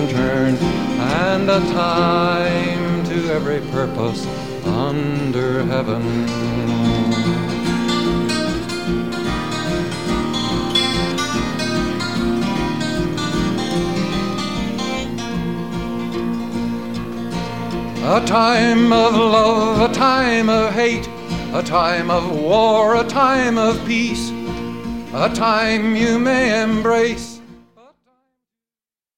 turn, and a time to every purpose under heaven. A time of love, a time of hate, a time of war, a time of peace, a time you may embrace,